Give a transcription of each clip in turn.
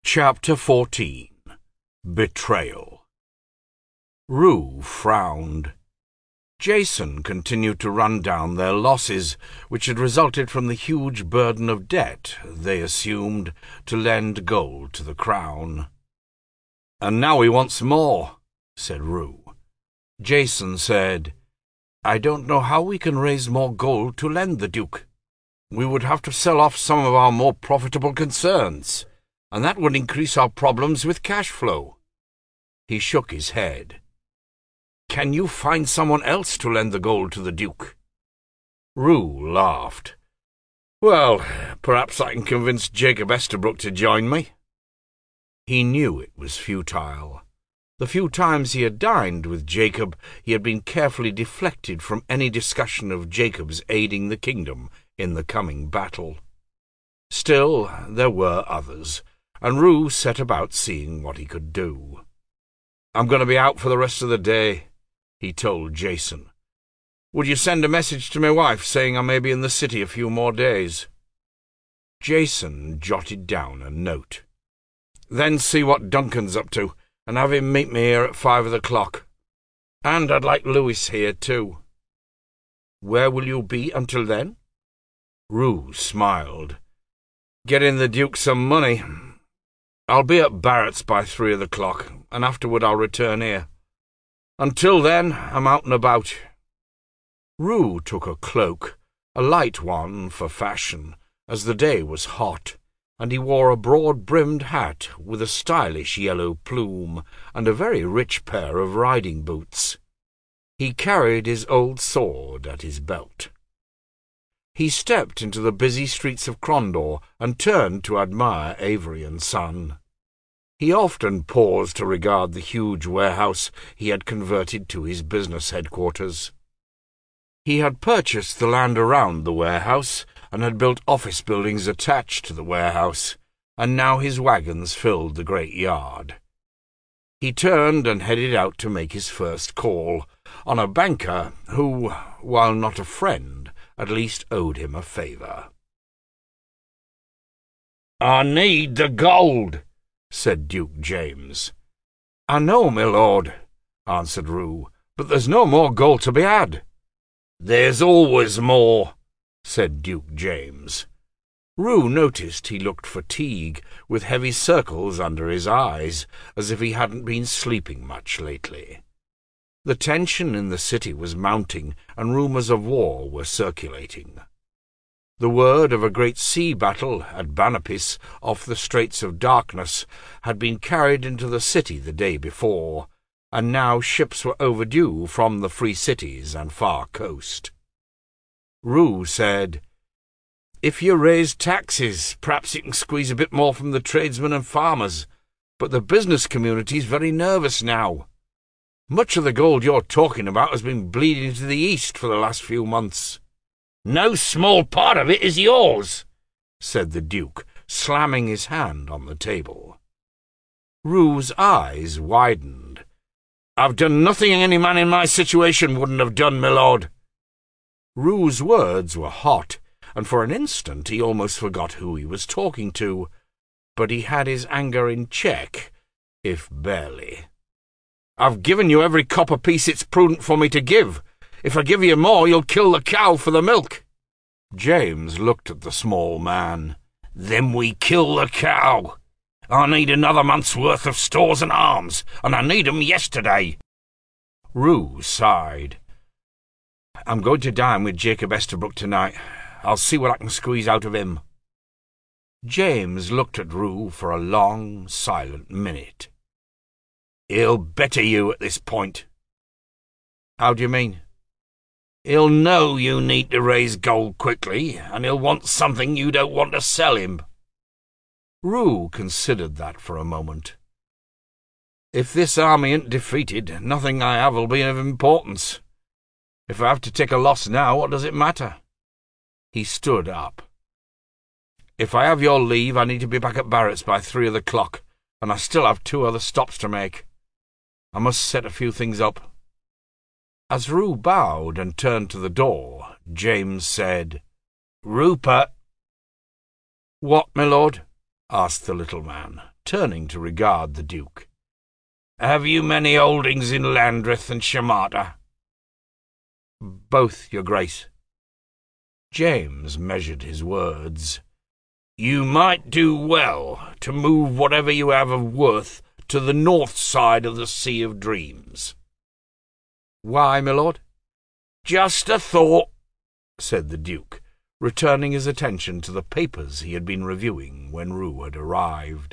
Chapter 14. Betrayal. Rue frowned. Jason continued to run down their losses, which had resulted from the huge burden of debt they assumed to lend gold to the crown. "And now he wants more," said Rue. Jason said, "I don't know how we can raise more gold to lend the Duke. We would have to sell off some of our more profitable concerns, and that would increase our problems with cash flow." He shook his head. "Can you find someone else to lend the gold to the Duke?" Rue laughed. "Well, perhaps I can convince Jacob Esterbrook to join me." He knew it was futile. The few times he had dined with Jacob, he had been carefully deflected from any discussion of Jacob's aiding the kingdom in the coming battle. Still, there were others, and Rue set about seeing what he could do. "I'm going to be out for the rest of the day," he told Jason. "Would you send a message to my wife saying I may be in the city a few more days?" Jason jotted down a note. "Then see what Duncan's up to, and have him meet me here at 5 o'clock. And I'd like Lewis here, too." "Where will you be until then?" Rue smiled. "Getting the Duke some money. I'll be at Barrett's by 3 o'clock, and afterward I'll return here. Until then, I'm out and about." Rue took a cloak, a light one for fashion, as the day was hot, and he wore a broad-brimmed hat with a stylish yellow plume and a very rich pair of riding boots. He carried his old sword at his belt. He stepped into the busy streets of Crondor and turned to admire Avery and Son. He often paused to regard the huge warehouse he had converted to his business headquarters. He had purchased the land around the warehouse and had built office buildings attached to the warehouse, and now his wagons filled the great yard. He turned and headed out to make his first call on a banker who, while not a friend, at least owed him a favour. "I need the gold," said Duke James. "I know, my lord," answered Rue, "but there's no more gold to be had." "There's always more," said Duke James. Rue noticed he looked fatigued, with heavy circles under his eyes, as if he hadn't been sleeping much lately. The tension in the city was mounting, and rumours of war were circulating. The word of a great sea battle at Banapis, off the Straits of Darkness, had been carried into the city the day before, and now ships were overdue from the free cities and far coast. Rue said, "If you raise taxes, perhaps you can squeeze a bit more from the tradesmen and farmers, but the business community's very nervous now. Much of the gold you're talking about has been bleeding to the east for the last few months." "No small part of it is yours," said the Duke, slamming his hand on the table. Rue's eyes widened. "I've done nothing any man in my situation wouldn't have done, my lord." Rue's words were hot, and for an instant he almost forgot who he was talking to, but he had his anger in check, if barely. "I've given you every copper piece it's prudent for me to give. If I give you more, you'll kill the cow for the milk." James looked at the small man. "Then we kill the cow. I need another month's worth of stores and arms, and I need 'em yesterday." Rue sighed. "I'm going to dine with Jacob Esterbrook tonight. I'll see what I can squeeze out of him." James looked at Rue for a long, silent minute. "He'll better you at this point." "How do you mean?" "He'll know you need to raise gold quickly, and he'll want something you don't want to sell him." Rue considered that for a moment. "If this army ain't defeated, nothing I have will be of importance. If I have to take a loss now, what does it matter?" He stood up. "If I have your leave, I need to be back at Barrett's by 3 o'clock, and I still have 2 other stops to make. I must set a few things up." As Rue bowed and turned to the door, James said, "Rupert." "What, my lord?" asked the little man, turning to regard the Duke. "Have you many holdings in Landreth and Shamarta?" "Both, your Grace." James measured his words. "You might do well to move whatever you have of worth to the north side of the Sea of Dreams." "Why, my lord?" "Just a thought," said the Duke, returning his attention to the papers he had been reviewing when Rue had arrived.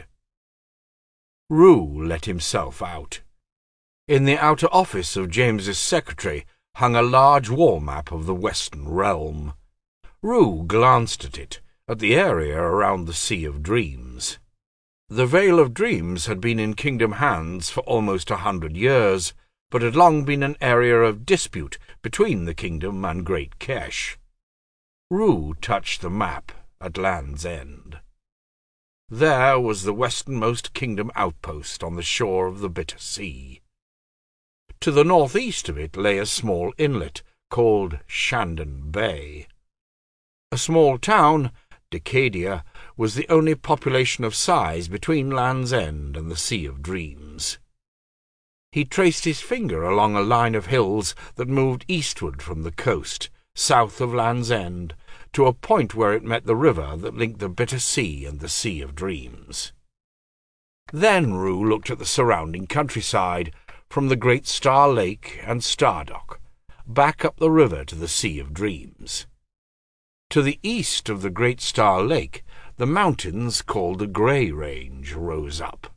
Rue let himself out. In the outer office of James's secretary hung a large war map of the Western realm. Rue glanced at it, at the area around the Sea of Dreams. The Vale of Dreams had been in kingdom hands for almost 100 years, but had long been an area of dispute between the kingdom and Great Kesh. Rue touched the map at Land's End. There was the westernmost kingdom outpost on the shore of the Bitter Sea. To the northeast of it lay a small inlet called Shandon Bay. A small town, Decadia, was the only population of size between Land's End and the Sea of Dreams. He traced his finger along a line of hills that moved eastward from the coast, south of Land's End, to a point where it met the river that linked the Bitter Sea and the Sea of Dreams. Then Rue looked at the surrounding countryside, from the Great Star Lake and Stardock, back up the river to the Sea of Dreams. To the east of the Great Star Lake, the mountains called the Grey Range rose up.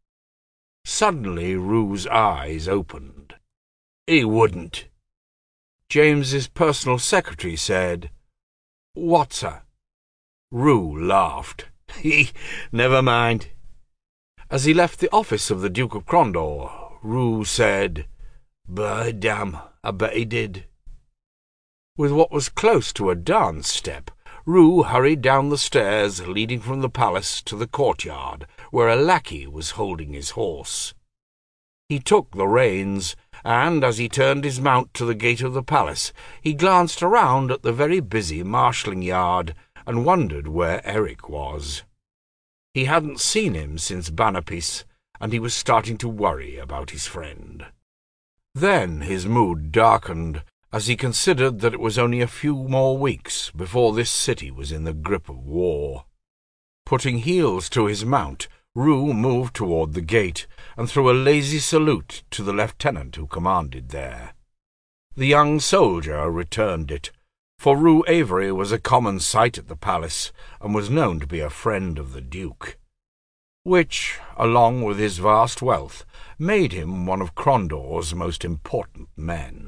Suddenly Rue's eyes opened. "He wouldn't." James's personal secretary said, "What, sir?" Rue laughed. "Never mind." As he left the office of the Duke of Crondor, Rue said, "By damn, I bet he did." With what was close to a dance step, Rue hurried down the stairs leading from the palace to the courtyard, where a lackey was holding his horse. He took the reins, and as he turned his mount to the gate of the palace, he glanced around at the very busy marshalling yard and wondered where Eric was. He hadn't seen him since Bannerpeace, and he was starting to worry about his friend. Then his mood darkened as he considered that it was only a few more weeks before this city was in the grip of war. Putting heels to his mount, Rue moved toward the gate and threw a lazy salute to the lieutenant who commanded there. The young soldier returned it, for Rue Avery was a common sight at the palace and was known to be a friend of the Duke, which, along with his vast wealth, made him one of Crondor's most important men.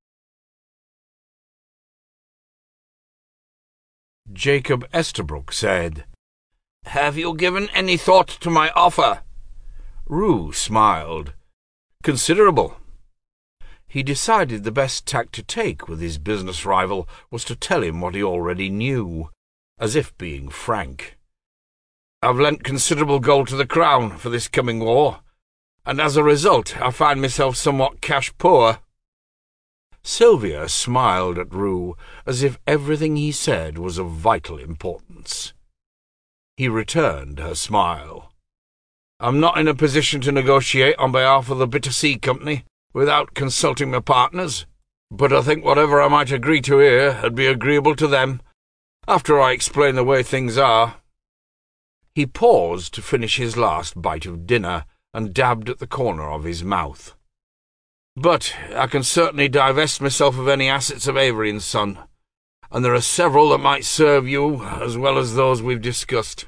Jacob Esterbrook said, "Have you given any thought to my offer?" Rue smiled. "Considerable." He decided the best tack to take with his business rival was to tell him what he already knew, as if being frank. "I've lent considerable gold to the Crown for this coming war, and as a result I find myself somewhat cash poor." Sylvia smiled at Rue, as if everything he said was of vital importance. He returned her smile. "I'm not in a position to negotiate on behalf of the Bitter Sea Company without consulting my partners, but I think whatever I might agree to here would be agreeable to them, after I explain the way things are." He paused to finish his last bite of dinner and dabbed at the corner of his mouth. "But I can certainly divest myself of any assets of Avery & Son, and there are several that might serve you as well as those we've discussed."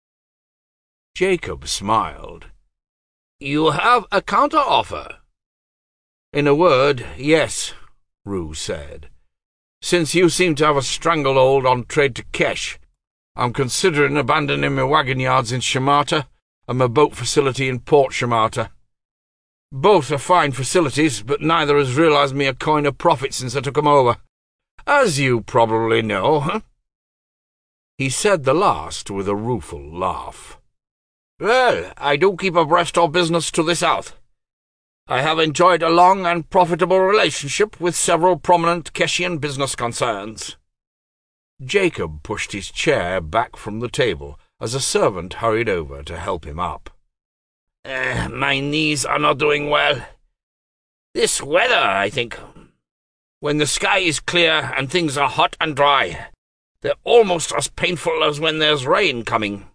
Jacob smiled. "You have a counter-offer?" "In a word, yes," Rue said. "Since you seem to have a stranglehold on trade to Kesh, I'm considering abandoning my wagon yards in Shamarta and my boat facility in Port Shamarta. Both are fine facilities, but neither has realised me a coin of profit since I took 'em over, as you probably know." He said the last with a rueful laugh. "Well, I do keep abreast of business to the south. I have enjoyed a long and profitable relationship with several prominent Keshian business concerns." Jacob pushed his chair back from the table as a servant hurried over to help him up. My knees are not doing well. This weather, I think. When the sky is clear and things are hot and dry, they're almost as painful as when there's rain coming."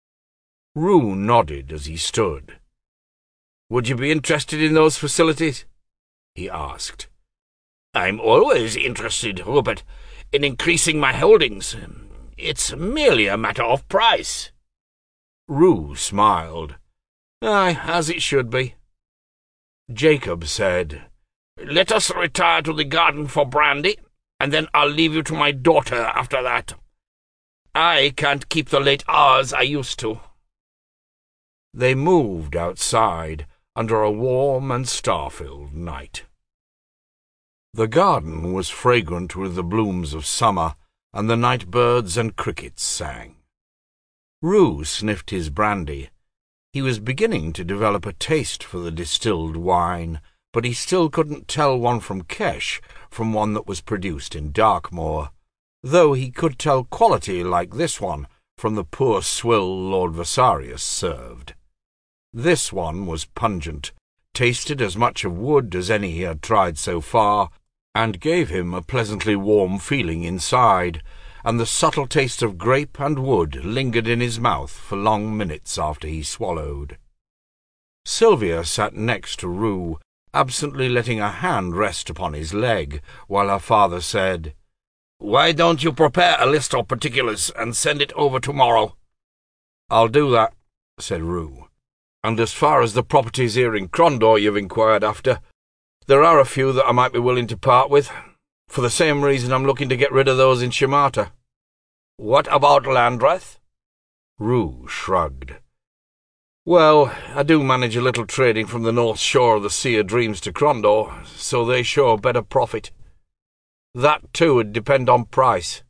Rue nodded as he stood. "Would you be interested in those facilities?" he asked. "I'm always interested, Rupert, in increasing my holdings. It's merely a matter of price." Rue smiled. "Aye, as it should be." Jacob said, "Let us retire to the garden for brandy, and then I'll leave you to my daughter after that. I can't keep the late hours I used to." They moved outside under a warm and star-filled night. The garden was fragrant with the blooms of summer, and the night birds and crickets sang. Rue sniffed his brandy. He was beginning to develop a taste for the distilled wine, but he still couldn't tell one from Kesh from one that was produced in Darkmoor, though he could tell quality like this one from the poor swill Lord Vasarius served. This one was pungent, tasted as much of wood as any he had tried so far, and gave him a pleasantly warm feeling inside, and the subtle taste of grape and wood lingered in his mouth for long minutes after he swallowed. Sylvia sat next to Rue, absently letting a hand rest upon his leg, while her father said, "Why don't you prepare a list of particulars and send it over tomorrow?" "I'll do that," said Rue. "And as far as the properties here in Crondor you've inquired after, there are a few that I might be willing to part with. For the same reason I'm looking to get rid of those in Shamata." "What about Landreth?" Rue shrugged. "Well, I do manage a little trading from the north shore of the Sea of Dreams to Crondor, so they show better profit. That, too, would depend on price."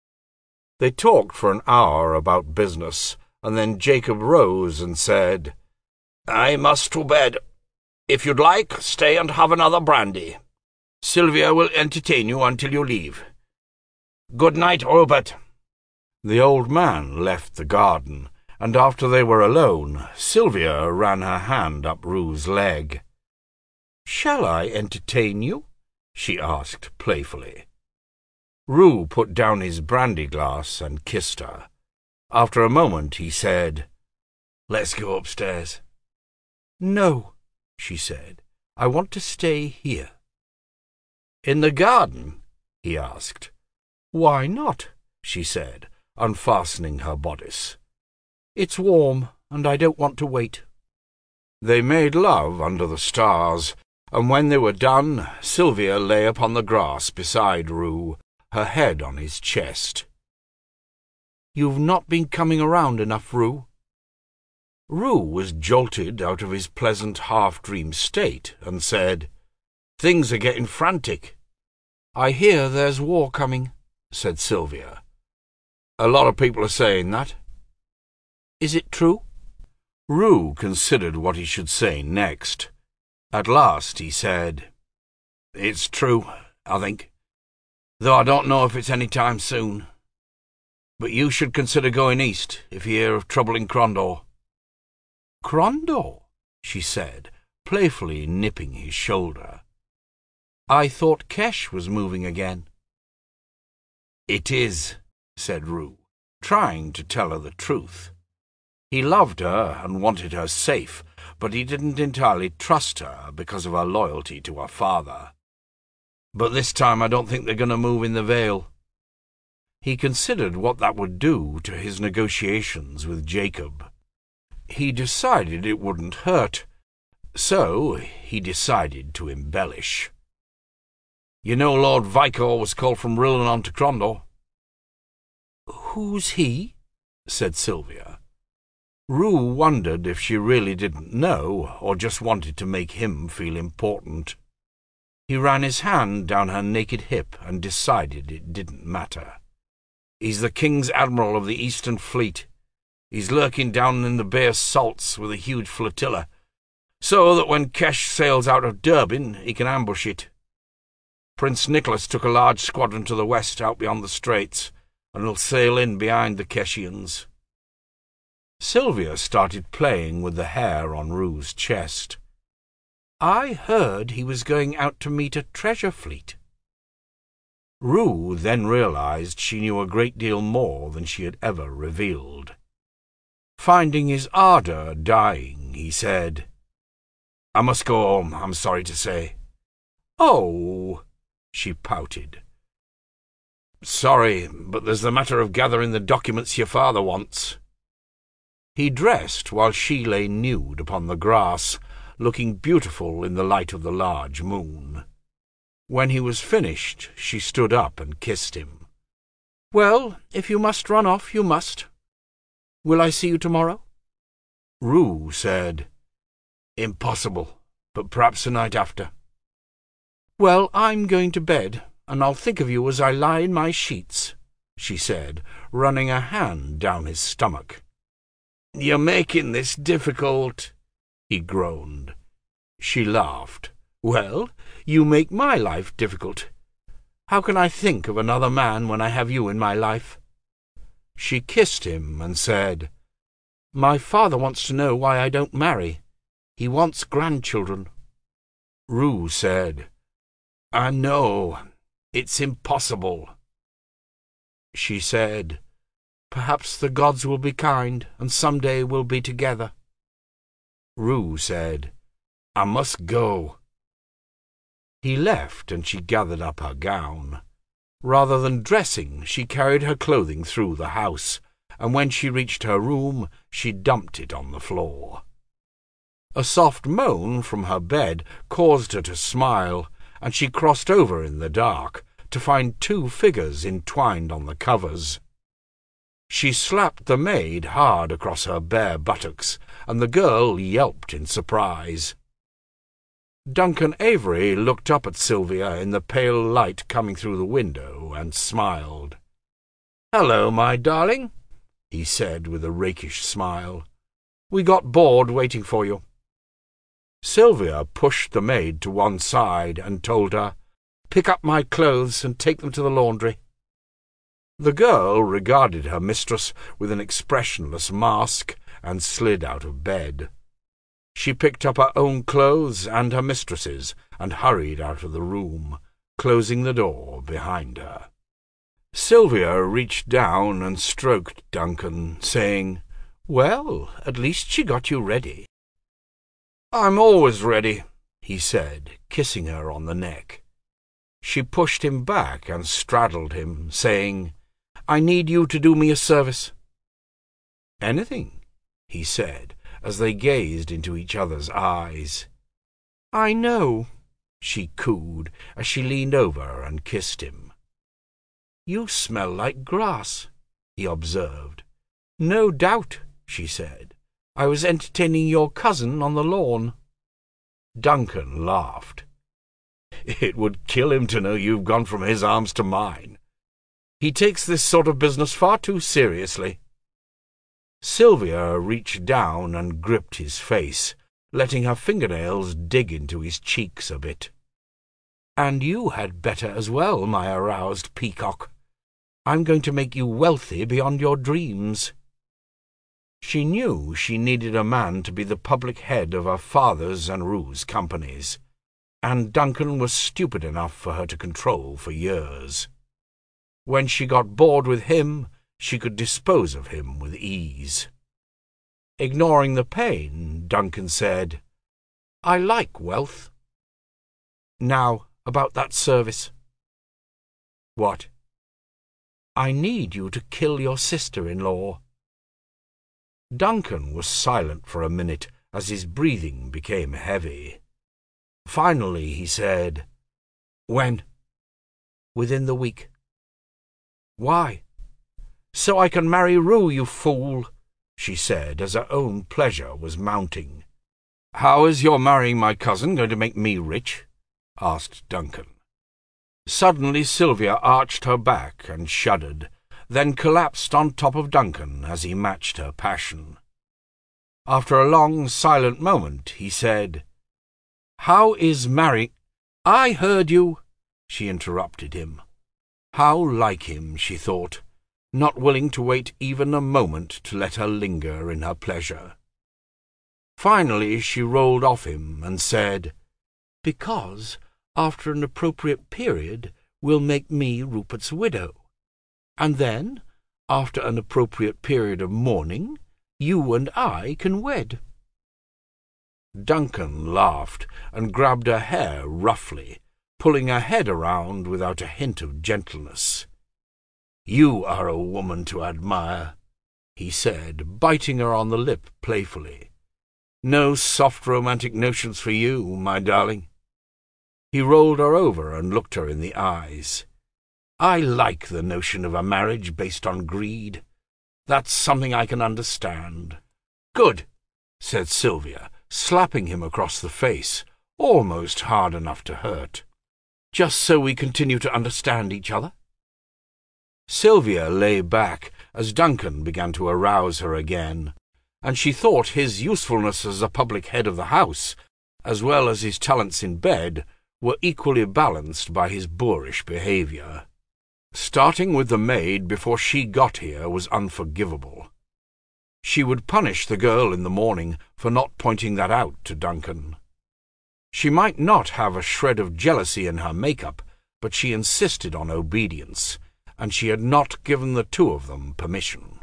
They talked for an hour about business, and then Jacob rose and said, "I must to bed. If you'd like, stay and have another brandy. Sylvia will entertain you until you leave. Good night, Rupert." The old man left the garden, and after they were alone, Sylvia ran her hand up Rue's leg. "Shall I entertain you?" she asked playfully. Rue put down his brandy glass and kissed her. After a moment he said, "Let's go upstairs." "No," she said. "I want to stay here." "In the garden?" he asked. "Why not?" she said, unfastening her bodice. "It's warm, and I don't want to wait." They made love under the stars, and when they were done, Sylvia lay upon the grass beside Rue, her head on his chest. "You've not been coming around enough, Rue." Rue was jolted out of his pleasant half-dream state, and said, "Things are getting frantic." "I hear there's war coming," said Sylvia. "A lot of people are saying that." "Is it true?" Rue considered what he should say next. At last he said, "It's true, I think, though I don't know if it's any time soon. But you should consider going east if you hear of trouble in Crondor." "Crondor?" she said, playfully nipping his shoulder. "I thought Kesh was moving again." "It is," said Rue, trying to tell her the truth. He loved her and wanted her safe, but he didn't entirely trust her because of her loyalty to her father. "But this time I don't think they're going to move in the Vale." He considered what that would do to his negotiations with Jacob. He decided it wouldn't hurt, so he decided to embellish. "You know Lord Vicor was called from Rillenon to Crondor." "Who's he?" said Sylvia. Rue wondered if she really didn't know, or just wanted to make him feel important. He ran his hand down her naked hip and decided it didn't matter. "He's the King's Admiral of the Eastern Fleet. He's lurking down in the Bay of Salts with a huge flotilla, so that when Kesh sails out of Durbin, he can ambush it. Prince Nicholas took a large squadron to the west out beyond the straits, and will sail in behind the Keshians." Sylvia started playing with the hair on Rue's chest. "I heard he was going out to meet a treasure fleet." Rue then realized she knew a great deal more than she had ever revealed. Finding his ardour dying, he said, "I must go home, I'm sorry to say." "Oh," she pouted. "Sorry, but there's the matter of gathering the documents your father wants." He dressed while she lay nude upon the grass, looking beautiful in the light of the large moon. When he was finished, she stood up and kissed him. "Well, if you must run off, you must. Will I see you tomorrow?" Rue said, "Impossible, but perhaps the night after." "Well, I'm going to bed, and I'll think of you as I lie in my sheets," she said, running a hand down his stomach. "You're making this difficult," he groaned. She laughed. "Well, you make my life difficult. How can I think of another man when I have you in my life?" She kissed him and said, "My father wants to know why I don't marry. He wants grandchildren." Rue said, "I know. It's impossible." She said, "Perhaps the gods will be kind, and some day we'll be together." Rue said, "I must go." He left, and she gathered up her gown. Rather than dressing, she carried her clothing through the house, and when she reached her room, she dumped it on the floor. A soft moan from her bed caused her to smile, and she crossed over in the dark to find 2 figures entwined on the covers. She slapped the maid hard across her bare buttocks, and the girl yelped in surprise. Duncan Avery looked up at Sylvia in the pale light coming through the window and smiled. "Hello, my darling," he said with a rakish smile. "We got bored waiting for you." Sylvia pushed the maid to one side and told her, "Pick up my clothes and take them to the laundry." The girl regarded her mistress with an expressionless mask and slid out of bed. She picked up her own clothes and her mistress's and hurried out of the room, closing the door behind her. Sylvia reached down and stroked Duncan, saying, "Well, at least she got you ready." "I'm always ready," he said, kissing her on the neck. She pushed him back and straddled him, saying, "I need you to do me a service." "Anything," he said, as they gazed into each other's eyes. "I know," she cooed as she leaned over and kissed him. "You smell like grass," he observed. "No doubt," she said. "I was entertaining your cousin on the lawn." Duncan laughed. "It would kill him to know you've gone from his arms to mine. He takes this sort of business far too seriously." Sylvia reached down and gripped his face, letting her fingernails dig into his cheeks a bit. "And you had better as well, my aroused peacock. I'm going to make you wealthy beyond your dreams." She knew she needed a man to be the public head of her father's and Rue's companies, and Duncan was stupid enough for her to control for years. When she got bored with him, she could dispose of him with ease. Ignoring the pain, Duncan said, "I like wealth. Now, about that service." "What?" "I need you to kill your sister-in-law." Duncan was silent for a minute as his breathing became heavy. Finally he said, "When?" "Within the week." "Why?" "So I can marry Rue, you fool," she said as her own pleasure was mounting. "How is your marrying my cousin going to make me rich?" asked Duncan. Suddenly Sylvia arched her back and shuddered, then collapsed on top of Duncan as he matched her passion. After a long, silent moment, he said, "How is marrying—" "I heard you," she interrupted him. How like him, she thought. not willing to wait even a moment to let her linger in her pleasure. Finally she rolled off him and said, "Because, after an appropriate period, will make me Rupert's widow. And then, after an appropriate period of mourning, you and I can wed." Duncan laughed and grabbed her hair roughly, pulling her head around without a hint of gentleness. "You are a woman to admire," he said, biting her on the lip playfully. "No soft romantic notions for you, my darling." He rolled her over and looked her in the eyes. "I like the notion of a marriage based on greed. That's something I can understand." "Good," said Sylvia, slapping him across the face, almost hard enough to hurt. "Just so we continue to understand each other." Sylvia lay back as Duncan began to arouse her again, and she thought his usefulness as a public head of the house, as well as his talents in bed, were equally balanced by his boorish behaviour. Starting with the maid before she got here was unforgivable. She would punish the girl in the morning for not pointing that out to Duncan. She might not have a shred of jealousy in her make-up, but she insisted on obedience, and she had not given the two of them permission.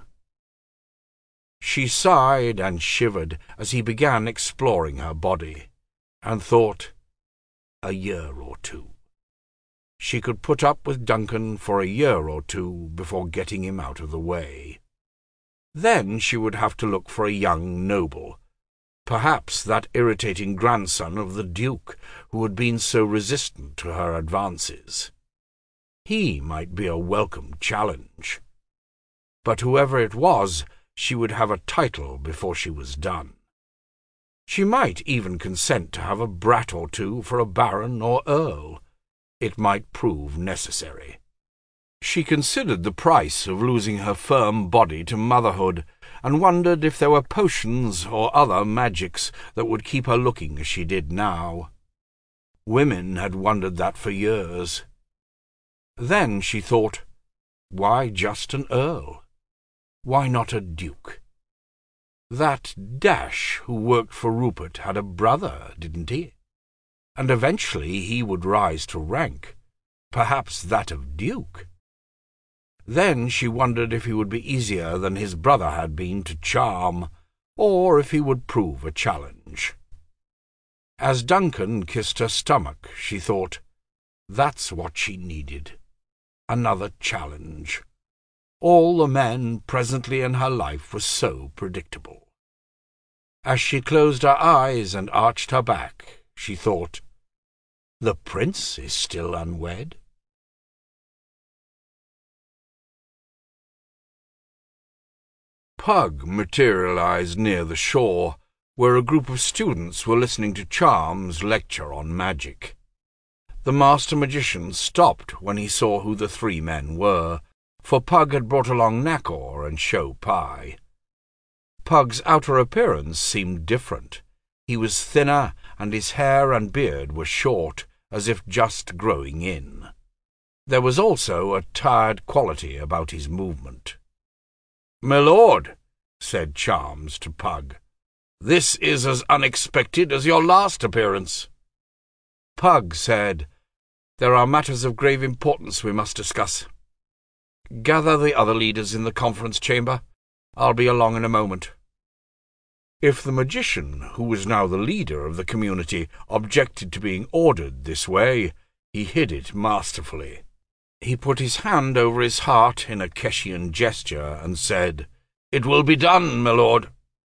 She sighed and shivered as he began exploring her body, and thought, a year or two. She could put up with Duncan for a year or two before getting him out of the way. Then she would have to look for a young noble, perhaps that irritating grandson of the Duke who had been so resistant to her advances. He might be a welcome challenge. But whoever it was, she would have a title before she was done. She might even consent to have a brat or two for a baron or earl. It might prove necessary. She considered the price of losing her firm body to motherhood, and wondered if there were potions or other magics that would keep her looking as she did now. Women had wondered that for years. Then she thought, why just an earl? Why not a duke? That Dash who worked for Rupert had a brother, didn't he? And eventually he would rise to rank, perhaps that of duke. Then she wondered if he would be easier than his brother had been to charm, or if he would prove a challenge. As Duncan kissed her stomach, she thought, that's what she needed. Another challenge. All the men presently in her life were so predictable. As she closed her eyes and arched her back, she thought, the prince is still unwed. Pug materialized near the shore, where a group of students were listening to Charm's lecture on magic. The master magician stopped when he saw who the three men were, for Pug had brought along Nacor and Show Pie. Pug's outer appearance seemed different. He was thinner, and his hair and beard were short, as if just growing in. There was also a tired quality about his movement. "My lord," said Charms to Pug, "this is as unexpected as your last appearance." Pug said, "There are matters of grave importance we must discuss. Gather the other leaders in the conference chamber. I'll be along in a moment." If the magician, who was now the leader of the community, objected to being ordered this way, he hid it masterfully. He put his hand over his heart in a Keshian gesture and said, "It will be done, my lord."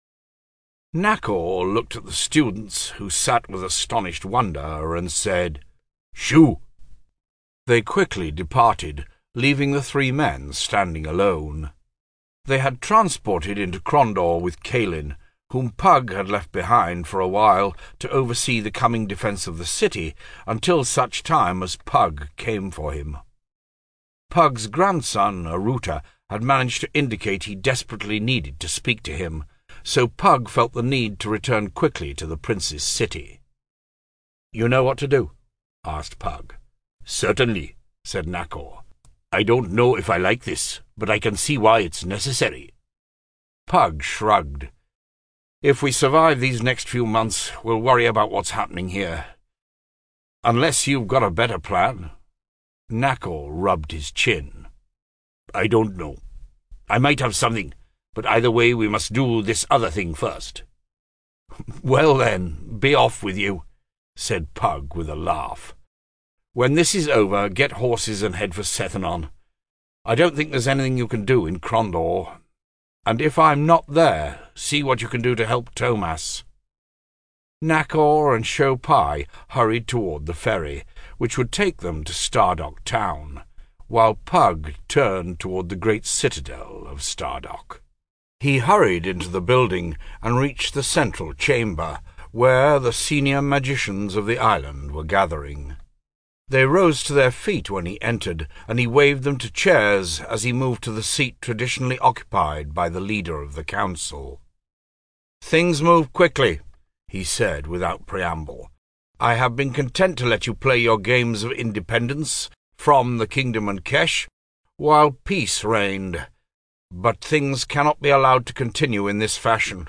Nacor looked at the students, who sat with astonished wonder, and said, "Shoo!" They quickly departed, leaving the three men standing alone. They had transported into Krondor with Kaelin, whom Pug had left behind for a while to oversee the coming defence of the city until such time as Pug came for him. Pug's grandson, Aruta, had managed to indicate he desperately needed to speak to him, so Pug felt the need to return quickly to the prince's city. "You know what to do?" asked Pug. "Certainly," said Nacor. "I don't know if I like this." but I can see why it's necessary." Pug shrugged. "If we survive these next few months, we'll worry about what's happening here. Unless you've got a better plan." Nakor rubbed his chin. "I don't know. I might have something, but either way we must do this other thing first." "Well then, be off with you," said Pug with a laugh. "When this is over, get horses and head for Sethanon. I don't think there's anything you can do in Crondor, and if I'm not there, see what you can do to help Tomas." Nakor and Shopai hurried toward the ferry, which would take them to Stardock town, while Pug turned toward the great citadel of Stardock. He hurried into the building and reached the central chamber, where the senior magicians of the island were gathering. They rose to their feet when he entered, and he waved them to chairs as he moved to the seat traditionally occupied by the leader of the council. "Things move quickly," he said without preamble. "I have been content to let you play your games of independence from the kingdom and Kesh, while peace reigned, but things cannot be allowed to continue in this fashion."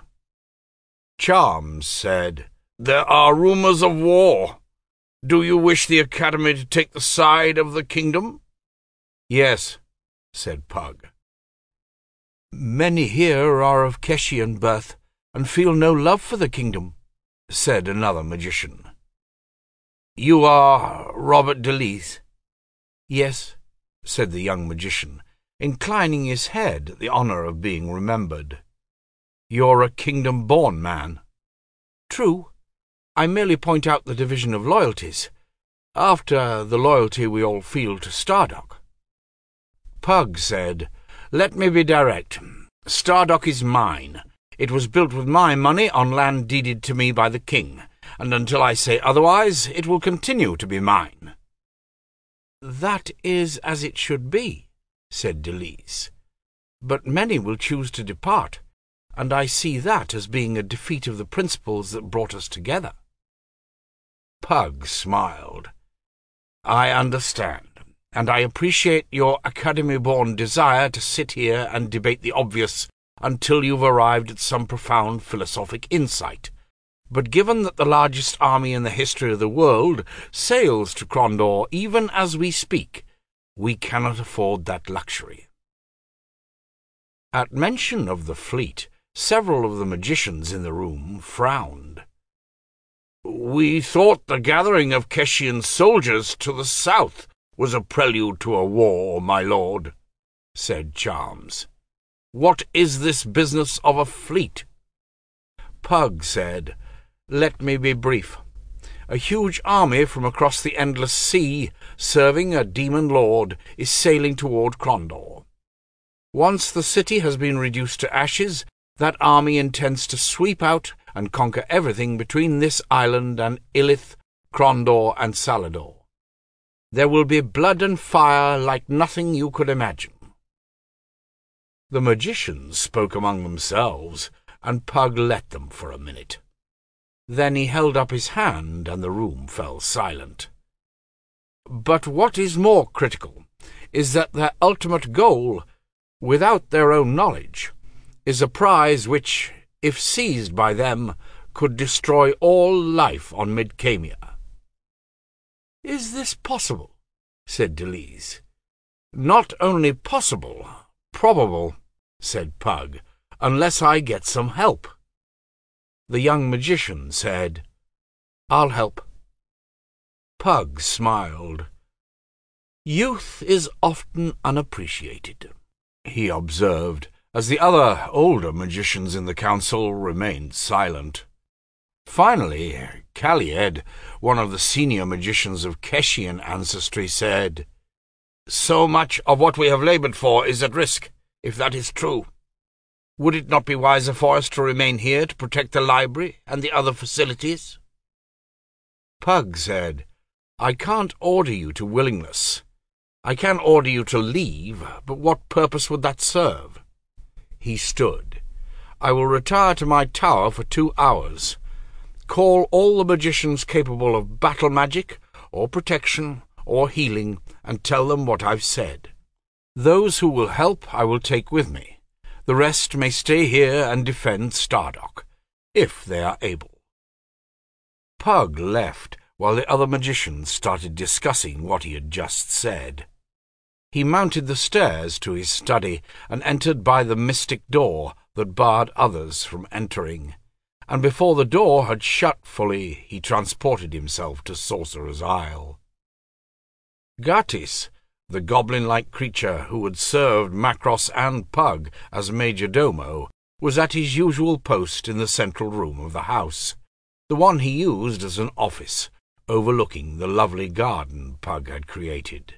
Charms said, "There are rumors of war. Do you wish the Academy to take the side of the kingdom?" "Yes," said Pug. "Many here are of Keshian birth, and feel no love for the kingdom," said another magician. "You are Robert DeLise?" "Yes," said the young magician, inclining his head at the honour of being remembered. "You're a kingdom-born man." "True. I merely point out the division of loyalties, after the loyalty we all feel to Stardock." Pug said, "Let me be direct. Stardock is mine. It was built with my money on land deeded to me by the king, and until I say otherwise, it will continue to be mine." "That is as it should be," said DeLise. "But many will choose to depart, and I see that as being a defeat of the principles that brought us together." Pug smiled. "I understand, and I appreciate your Academy-born desire to sit here and debate the obvious until you've arrived at some profound philosophic insight. But given that the largest army in the history of the world sails to Crondor even as we speak, we cannot afford that luxury." At mention of the fleet, several of the magicians in the room frowned. "We thought the gathering of Keshian soldiers to the south was a prelude to a war, my lord," said Charms. "What is this business of a fleet?" Pug said, "Let me be brief. A huge army from across the endless sea, serving a demon lord, is sailing toward Crondor. Once the city has been reduced to ashes, that army intends to sweep out and conquer everything between this island and Illith, Crondor, and Salador. There will be blood and fire like nothing you could imagine." The magicians spoke among themselves, and Pug let them for a minute. Then he held up his hand, and the room fell silent. "But what is more critical is that their ultimate goal, without their own knowledge, is a prize which, if seized by them, could destroy all life on Midcamia." "Is this possible?" said DeLise. "Not only possible, probable," said Pug, "unless I get some help." The young magician said, "I'll help." Pug smiled. "Youth is often unappreciated," he observed, as the other older magicians in the council remained silent. Finally, Calied, one of the senior magicians of Keshian ancestry, said, "So much of what we have laboured for is at risk, if that is true. Would it not be wiser for us to remain here to protect the library and the other facilities?" Pug said, "I can't order you to willingness. I can order you to leave, but what purpose would that serve?" He stood. "I will retire to my tower for 2 hours. Call all the magicians capable of battle magic, or protection, or healing, and tell them what I've said. Those who will help I will take with me. The rest may stay here and defend Stardock, if they are able." Pug left while the other magicians started discussing what he had just said. He mounted the stairs to his study and entered by the mystic door that barred others from entering, and before the door had shut fully he transported himself to Sorcerer's Isle. Gattis, the goblin-like creature who had served Macross and Pug as major-domo, was at his usual post in the central room of the house, the one he used as an office, overlooking the lovely garden Pug had created.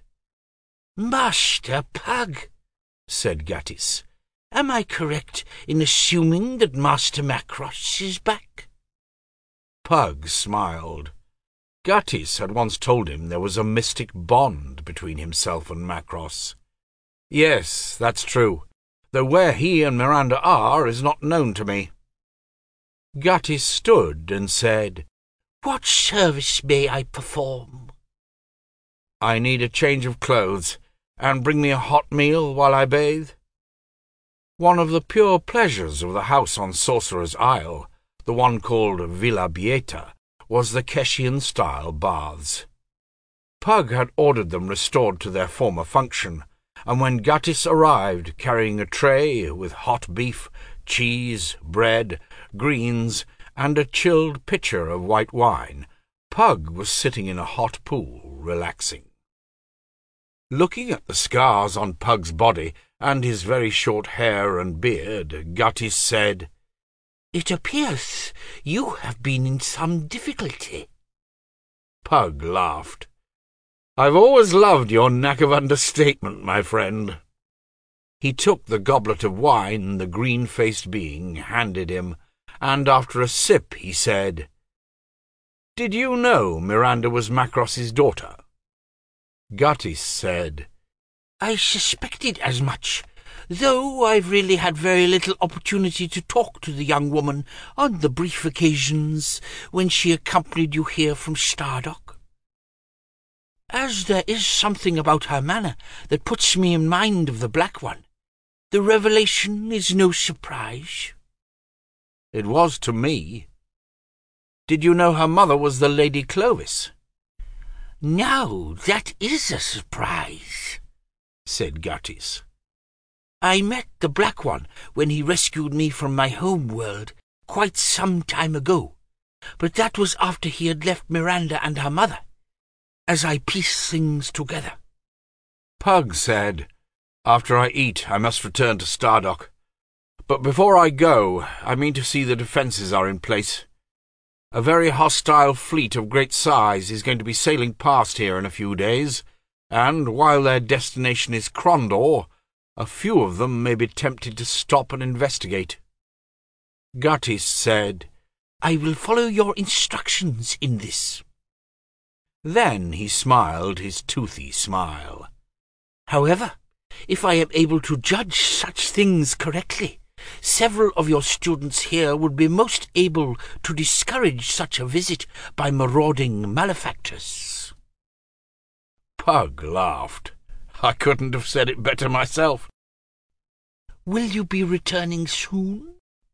"Master Pug," said Gattis, "am I correct in assuming that Master Macross is back?" Pug smiled. Gattis had once told him there was a mystic bond between himself and Macross. "Yes, that's true, though where he and Miranda are is not known to me." Gattis stood and said, "What service may I perform?" "I need a change of clothes, and bring me a hot meal while I bathe." One of the pure pleasures of the house on Sorcerer's Isle, the one called Villa Bieta, was the Keshian-style baths. Pug had ordered them restored to their former function, and when Gattis arrived carrying a tray with hot beef, cheese, bread, greens, and a chilled pitcher of white wine, Pug was sitting in a hot pool, relaxing. Looking at the scars on Pug's body and his very short hair and beard, Gattis said, "It appears you have been in some difficulty." Pug laughed. "I've always loved your knack of understatement, my friend." He took the goblet of wine the green-faced being handed him, and after a sip he said, "Did you know Miranda was Macross's daughter?" Gattis said, "I suspected as much, though I've really had very little opportunity to talk to the young woman on the brief occasions when she accompanied you here from Stardock. As there is something about her manner that puts me in mind of the Black One, the revelation is no surprise." "It was to me. Did you know her mother was the Lady Clovis?" "Now that is a surprise," said Gattis. "I met the Black One when he rescued me from my home world quite some time ago, but that was after he had left Miranda and her mother, as I piece things together." Pug said, "After I eat, I must return to Stardock. But before I go, I mean to see the defences are in place. A very hostile fleet of great size is going to be sailing past here in a few days, and while their destination is Krondor, a few of them may be tempted to stop and investigate." Gattis said, "I will follow your instructions in this." Then he smiled his toothy smile. "However, if I am able to judge such things correctly, several of your students here would be most able to discourage such a visit by marauding malefactors." Pug laughed. "I couldn't have said it better myself." "Will you be returning soon?"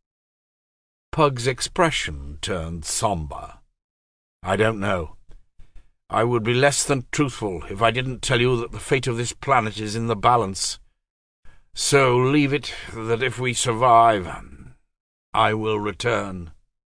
Pug's expression turned sombre. "I don't know. I would be less than truthful if I didn't tell you that the fate of this planet is in the balance. So leave it that if we survive, I will return."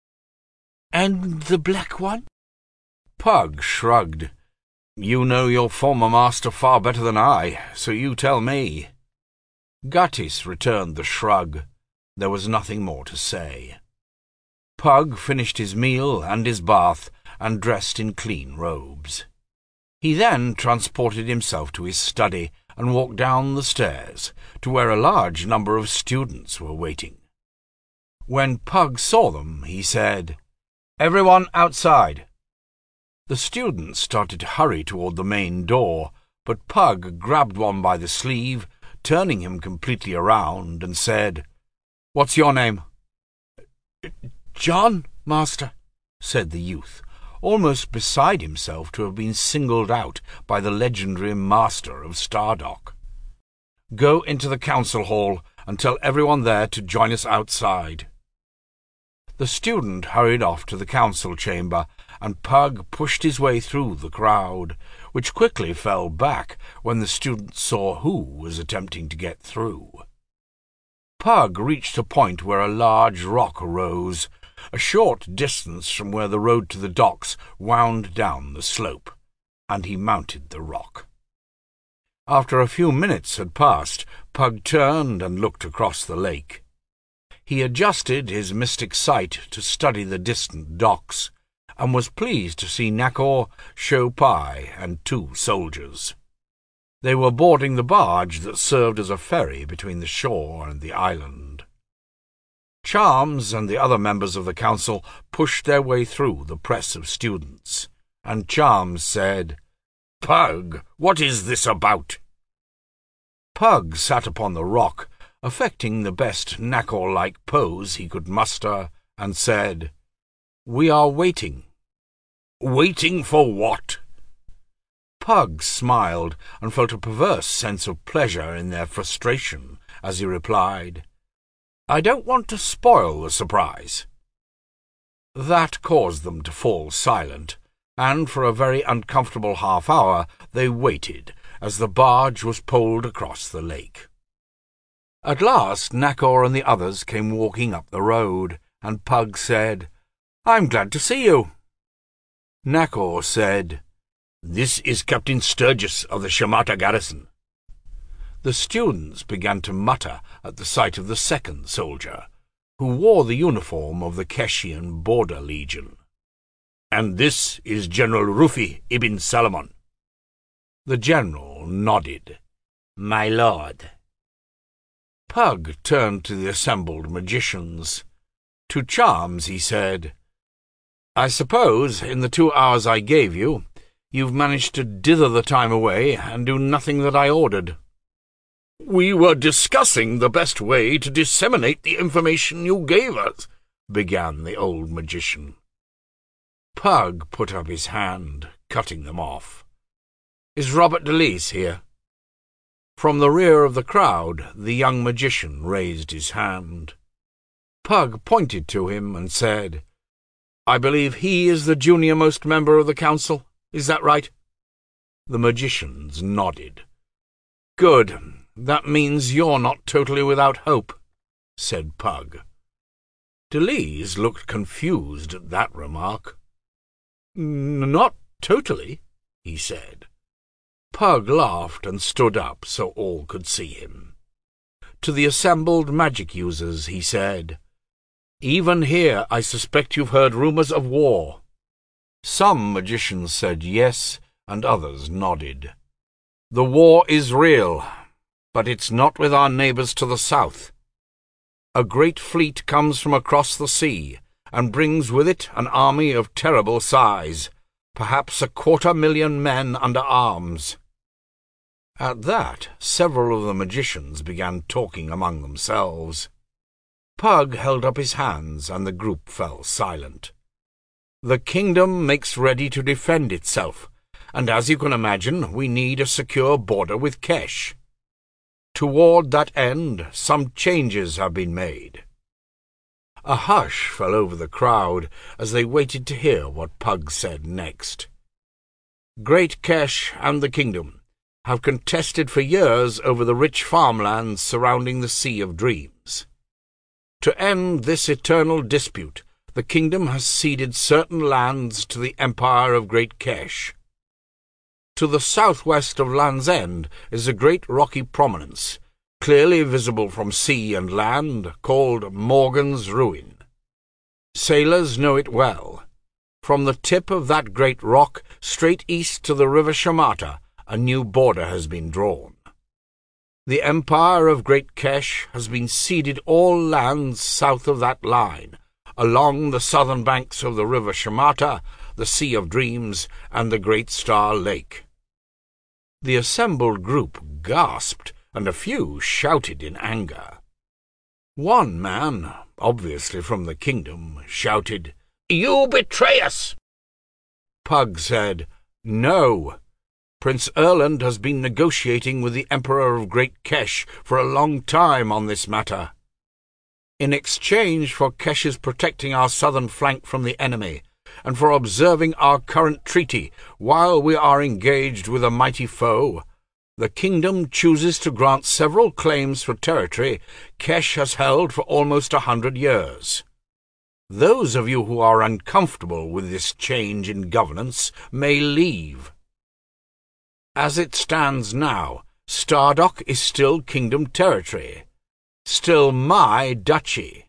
"And the Black One?" Pug shrugged. "You know your former master far better than I, so you tell me." Gattis returned the shrug. There was nothing more to say. Pug finished his meal and his bath, and dressed in clean robes. He then transported himself to his study and walked down the stairs to where a large number of students were waiting. When Pug saw them, he said, "Everyone outside." The students started to hurry toward the main door, but Pug grabbed one by the sleeve, turning him completely around, and said, "What's your name?" "John, master," said the youth, almost beside himself to have been singled out by the legendary master of Stardock. Go into the council hall and tell everyone there to join us outside." The student hurried off to the council chamber, and Pug pushed his way through the crowd, which quickly fell back when the student saw who was attempting to get through. Pug reached a point where a large rock arose, a short distance from where the road to the docks wound down the slope, and he mounted the rock. After a few minutes had passed, Pug turned and looked across the lake. He adjusted his mystic sight to study the distant docks, and was pleased to see Nakor, Shopai, and 2 soldiers. They were boarding the barge that served as a ferry between the shore and the island. Charms and the other members of the council pushed their way through the press of students, and Charms said, "Pug, what is this about?" Pug sat upon the rock, affecting the best Nakor-like pose he could muster, and said, "We are waiting." "Waiting for what?" Pug smiled and felt a perverse sense of pleasure in their frustration as he replied, "I don't want to spoil the surprise." That caused them to fall silent, and for a very uncomfortable half-hour they waited as the barge was poled across the lake. At last Nakor and the others came walking up the road, and Pug said, "I'm glad to see you." Nakor said, "This is Captain Sturgis of the Shamata garrison." The students began to mutter at the sight of the second soldier, who wore the uniform of the Keshian Border Legion. "And this is General Rufi ibn Salomon." The general nodded. "My lord." Pug turned to the assembled magicians. To Charms he said, "I suppose, in the 2 hours I gave you, you've managed to dither the time away and do nothing that I ordered." "We were discussing the best way to disseminate the information you gave us," began the old magician. Pug put up his hand, cutting them off. "Is Robert Delise here?" From the rear of the crowd, the young magician raised his hand. Pug pointed to him and said, "I believe he is the junior-most member of the council. Is that right?" The magicians nodded. "Good. That means you're not totally without hope," said Pug. Delise looked confused at that remark. "Not totally," he said. Pug laughed and stood up so all could see him. To the assembled magic users he said, "Even here I suspect you've heard rumours of war." Some magicians said yes, and others nodded. "The war is real, but it's not with our neighbours to the south. A great fleet comes from across the sea, and brings with it an army of terrible size, perhaps 250,000 men under arms." At that, several of the magicians began talking among themselves. Pug held up his hands, and the group fell silent. "The kingdom makes ready to defend itself, and as you can imagine, we need a secure border with Kesh. Toward that end, some changes have been made." A hush fell over the crowd as they waited to hear what Pug said next. "Great Kesh and the kingdom have contested for years over the rich farmlands surrounding the Sea of Dreams. To end this eternal dispute, the kingdom has ceded certain lands to the Empire of Great Kesh. To the southwest of Land's End is a great rocky prominence, clearly visible from sea and land, called Morgan's Ruin. Sailors know it well. From the tip of that great rock, straight east to the river Shamata, a new border has been drawn. The Empire of Great Kesh has been ceded all lands south of that line, along the southern banks of the river Shamata, the Sea of Dreams, and the Great Star Lake." The assembled group gasped, and a few shouted in anger. One man, obviously from the kingdom, shouted, "You betray us!" Pug said, "No. Prince Erland has been negotiating with the Emperor of Great Kesh for a long time on this matter. In exchange for Kesh's protecting our southern flank from the enemy, and for observing our current treaty while we are engaged with a mighty foe, the kingdom chooses to grant several claims for territory Kesh has held for almost 100 years. Those of you who are uncomfortable with this change in governance may leave. As it stands now, Stardock is still kingdom territory, still my duchy.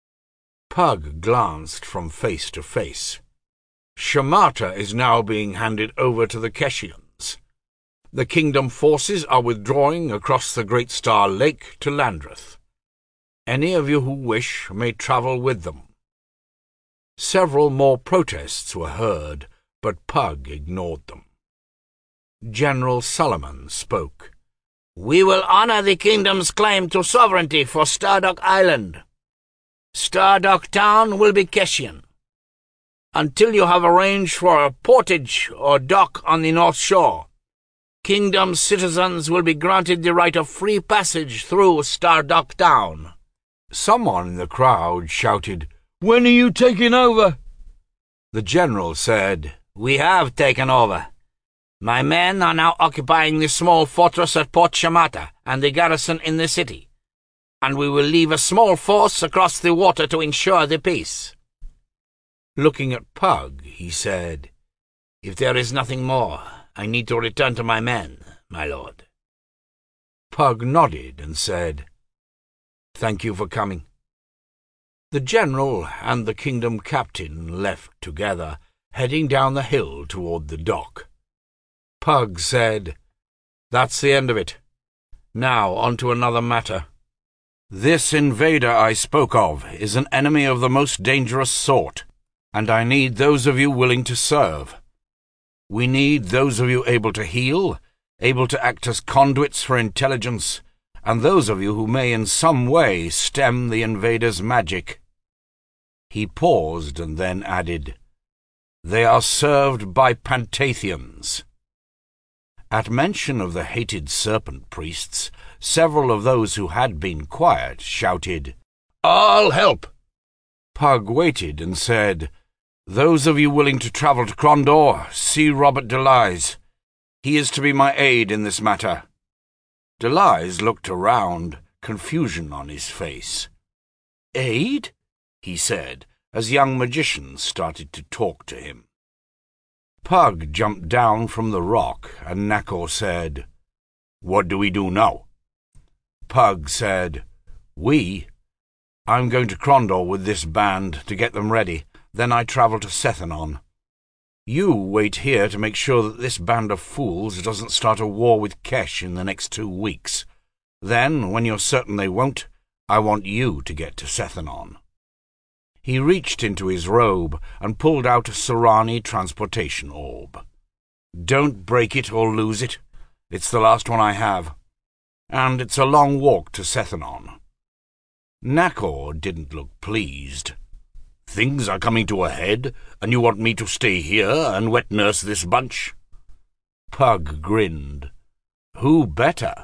Pug glanced from face to face. Shamarta is now being handed over to the Keshians. The kingdom forces are withdrawing across the Great Star Lake to Landreth. Any of you who wish may travel with them. Several more protests were heard, but Pug ignored them. General Solomon spoke. "We will honour the kingdom's claim to sovereignty for Stardock Island. Stardock Town will be Keshian, until you have arranged for a portage or dock on the North Shore. Kingdom citizens will be granted the right of free passage through Stardock Town." Someone in the crowd shouted, "When are you taking over?" The general said, "We have taken over. My men are now occupying the small fortress at Port Shamarta and the garrison in the city, and we will leave a small force across the water to ensure the peace." Looking at Pug, he said, "If there is nothing more, I need to return to my men, my lord." Pug nodded and said, "Thank you for coming." The general and the kingdom captain left together, heading down the hill toward the dock. Pug said, "That's the end of it. Now on to another matter. This invader I spoke of is an enemy of the most dangerous sort, and I need those of you willing to serve. We need those of you able to heal, able to act as conduits for intelligence, and those of you who may in some way stem the invader's magic." He paused and then added, "They are served by Pantathians." At mention of the hated serpent priests, several of those who had been quiet shouted, "I'll help!" Pug waited and said, "Those of you willing to travel to Crondor, see Robert Delise. He is to be my aide in this matter." Delise looked around, confusion on his face. "Aide?" he said, as young magicians started to talk to him. Pug jumped down from the rock, and Nakor said, "What do we do now?" Pug said, I'm going to Crondor with this band to get them ready. Then I travel to Sethanon. You wait here to make sure that this band of fools doesn't start a war with Kesh in the next 2 weeks. Then, when you're certain they won't, I want you to get to Sethanon." He reached into his robe and pulled out a Sorani transportation orb. "Don't break it or lose it. It's the last one I have. And it's a long walk to Sethanon." Nakor didn't look pleased. "Things are coming to a head, and you want me to stay here and wet-nurse this bunch?" Pug grinned. "Who better?"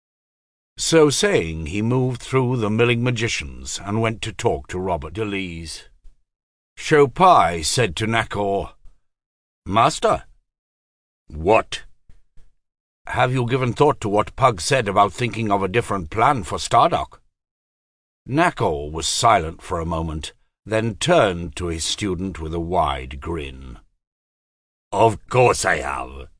So saying, he moved through the milling magicians and went to talk to Robert Delise. Shopai said to Nakor, "Master." "What?" "Have you given thought to what Pug said about thinking of a different plan for Stardock?" Nakor was silent for a moment, then turned to his student with a wide grin. "Of course I have.